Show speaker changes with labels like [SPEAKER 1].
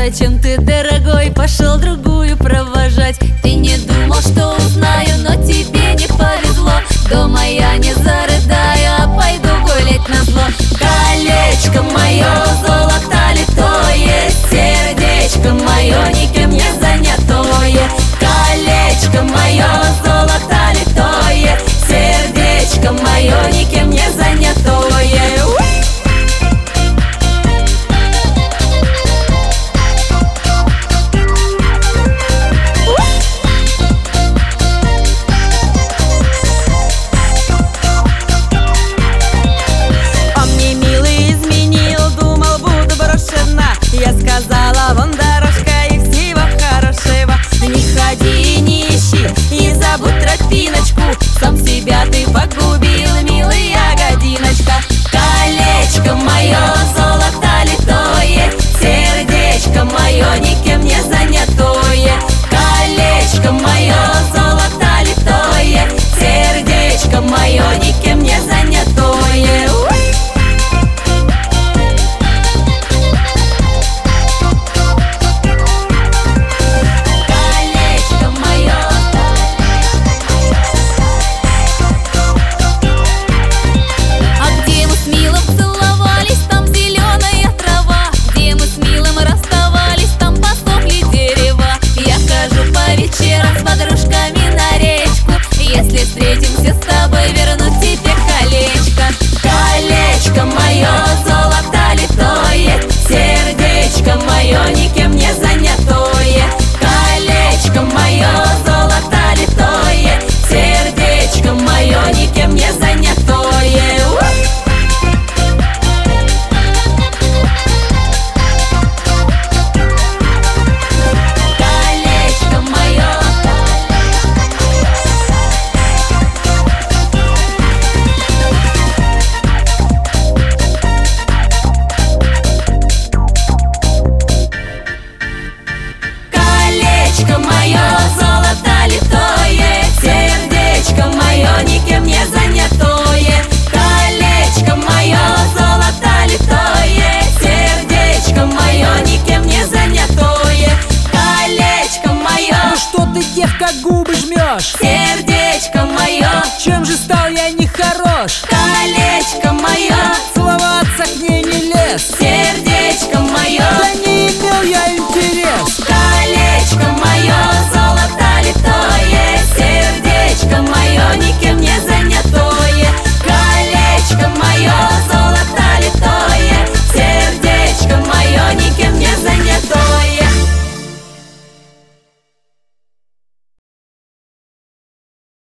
[SPEAKER 1] зачем ты, дорогой, пошел другую провожать? Ты не думал, что узнаю, но тебе не повезло. Дома я не зарыдаю, а пойду гулять назло. Колечко мое, золото литое, сердечко мое, никем не занятое. Колечко мое, золото литое, сердечко мое, никем не занятое.
[SPEAKER 2] Я сказала, вон дорожка и всего хорошего.
[SPEAKER 1] Не ходи и не ищи, и забудь тропиночку. Сам себя ты погубил, милый ягодиночка. Колечко мое, золото литое, сердечко мое, никем не занятое. Колечко мое, золото литое, сердечко мое, никем не занятое. Если встретимся с тобой, верну тебе колечко. Колечко мое, золото литое, сердечко мое, никем не занятое. Колечко мое, золото литое, сердечко мое, никем не занятое. Колечко мое, золото литое, сердечко мое, никем не занятое. Колечко мое, золото литое, сердечко мое, никем не занятое. Колечко мое.
[SPEAKER 2] Ну что ты, девка, губы жмешь?